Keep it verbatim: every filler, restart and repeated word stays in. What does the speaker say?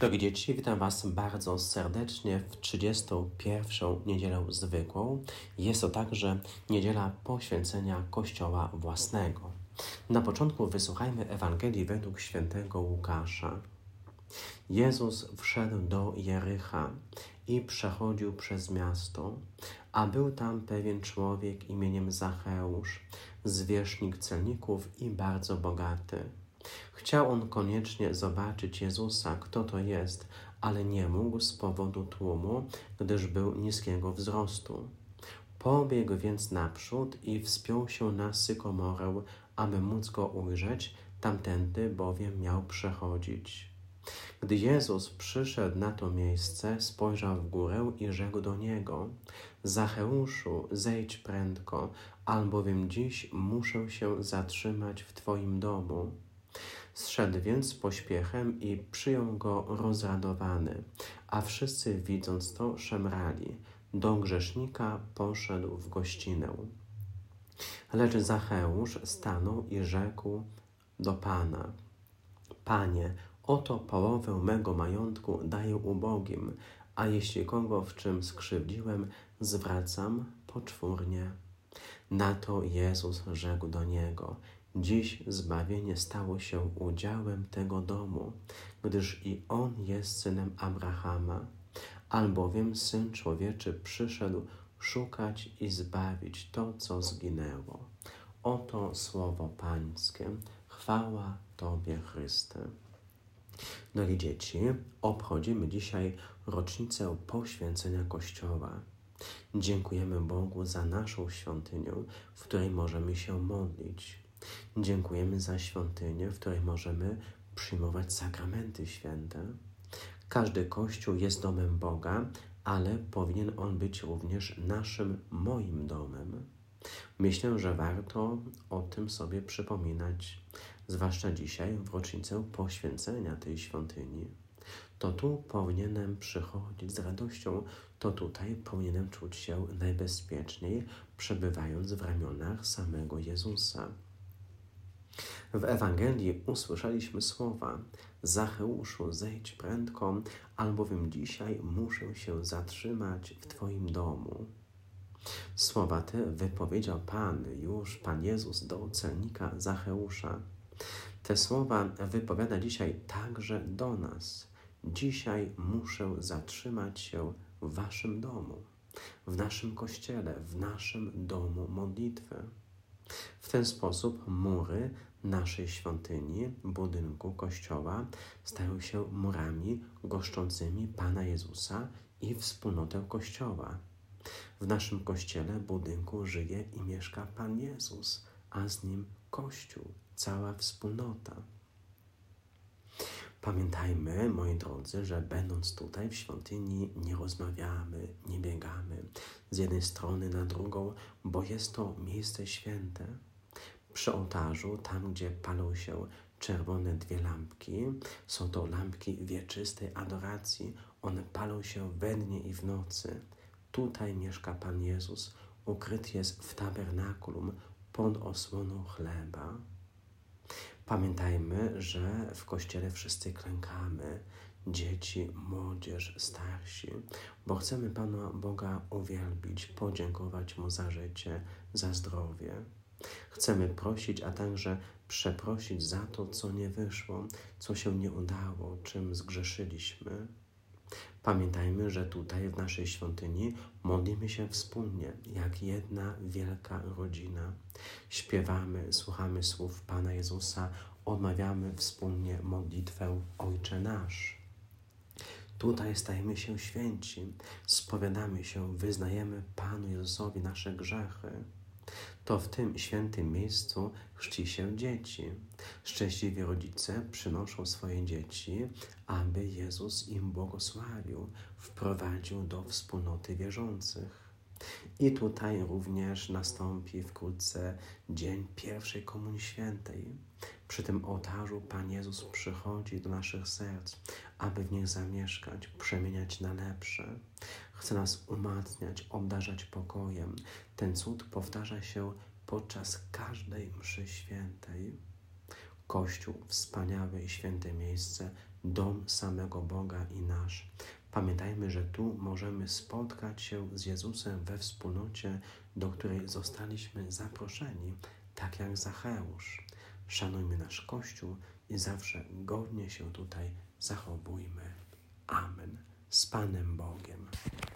Drogie dzieci, witam Was bardzo serdecznie w trzydziestą pierwszą niedzielę zwykłą. Jest to także niedziela poświęcenia Kościoła własnego. Na początku wysłuchajmy Ewangelii według świętego Łukasza. Jezus wszedł do Jericha i przechodził przez miasto, a był tam pewien człowiek imieniem Zacheusz, zwierzchnik celników i bardzo bogaty. Chciał on koniecznie zobaczyć Jezusa, kto to jest, ale nie mógł z powodu tłumu, gdyż był niskiego wzrostu. Pobiegł więc naprzód i wspiął się na sykomorę, aby móc go ujrzeć, tamtędy bowiem miał przechodzić. Gdy Jezus przyszedł na to miejsce, spojrzał w górę i rzekł do niego: Zacheuszu, zejdź prędko, albowiem dziś muszę się zatrzymać w Twoim domu. Zszedł więc z pośpiechem i przyjął go rozradowany, a wszyscy widząc to szemrali. Do grzesznika poszedł w gościnę. Lecz Zacheusz stanął i rzekł do Pana: Panie, oto połowę mego majątku daję ubogim, a jeśli kogo w czym skrzywdziłem, zwracam poczwórnie. Na to Jezus rzekł do niego: Dziś zbawienie stało się udziałem tego domu, gdyż i on jest synem Abrahama, albowiem Syn Człowieczy przyszedł szukać i zbawić to, co zginęło. Oto słowo Pańskie. Chwała Tobie, Chryste. Drogie dzieci, obchodzimy dzisiaj rocznicę poświęcenia Kościoła. Dziękujemy Bogu za naszą świątynię, w której możemy się modlić. Dziękujemy za świątynię, w której możemy przyjmować sakramenty święte. Każdy Kościół jest domem Boga, ale powinien on być również naszym, moim domem. Myślę, że warto o tym sobie przypominać, zwłaszcza dzisiaj w rocznicę poświęcenia tej świątyni. To tu powinienem przychodzić z radością, to tutaj powinienem czuć się najbezpieczniej, przebywając w ramionach samego Jezusa. W Ewangelii usłyszeliśmy słowa: Zacheuszu, zejdź prędko, albowiem dzisiaj muszę się zatrzymać w Twoim domu. Słowa te wypowiedział Pan, już Pan Jezus do celnika Zacheusza. Te słowa wypowiada dzisiaj także do nas. Dzisiaj muszę zatrzymać się w Waszym domu, w naszym Kościele, w naszym domu modlitwy. W ten sposób mury naszej świątyni, budynku Kościoła stają się murami goszczącymi Pana Jezusa i wspólnotę Kościoła. W naszym Kościele, budynku żyje i mieszka Pan Jezus, a z Nim Kościół, cała wspólnota. Pamiętajmy, moi drodzy, że będąc tutaj w świątyni nie rozmawiamy, nie biegamy z jednej strony na drugą, bo jest to miejsce święte. Przy ołtarzu, tam gdzie palą się czerwone dwie lampki, są to lampki wieczystej adoracji, one palą się we dnie i w nocy. Tutaj mieszka Pan Jezus, ukryty jest w tabernakulum pod osłoną chleba. Pamiętajmy, że w Kościele wszyscy klękamy, dzieci, młodzież, starsi, bo chcemy Pana Boga uwielbić, podziękować Mu za życie, za zdrowie. Chcemy prosić, a także przeprosić za to, co nie wyszło, co się nie udało, czym zgrzeszyliśmy. Pamiętajmy, że tutaj w naszej świątyni modlimy się wspólnie, jak jedna wielka rodzina. Śpiewamy, słuchamy słów Pana Jezusa, odmawiamy wspólnie modlitwę Ojcze Nasz. Tutaj stajemy się święci, spowiadamy się, wyznajemy Panu Jezusowi nasze grzechy. To w tym świętym miejscu chrzci się dzieci. Szczęśliwi rodzice przynoszą swoje dzieci, aby Jezus im błogosławił, wprowadził do wspólnoty wierzących. I tutaj również nastąpi wkrótce dzień pierwszej Komunii Świętej. Przy tym ołtarzu Pan Jezus przychodzi do naszych serc, aby w nich zamieszkać, przemieniać na lepsze. Chce nas umacniać, obdarzać pokojem. Ten cud powtarza się podczas każdej mszy świętej. Kościół, wspaniałe i święte miejsce dom samego Boga i nasz. Pamiętajmy, że tu możemy spotkać się z Jezusem we wspólnocie, do której zostaliśmy zaproszeni, tak jak Zacheusz. Szanujmy nasz Kościół i zawsze godnie się tutaj zachowujmy. Amen. Z Panem Bogiem.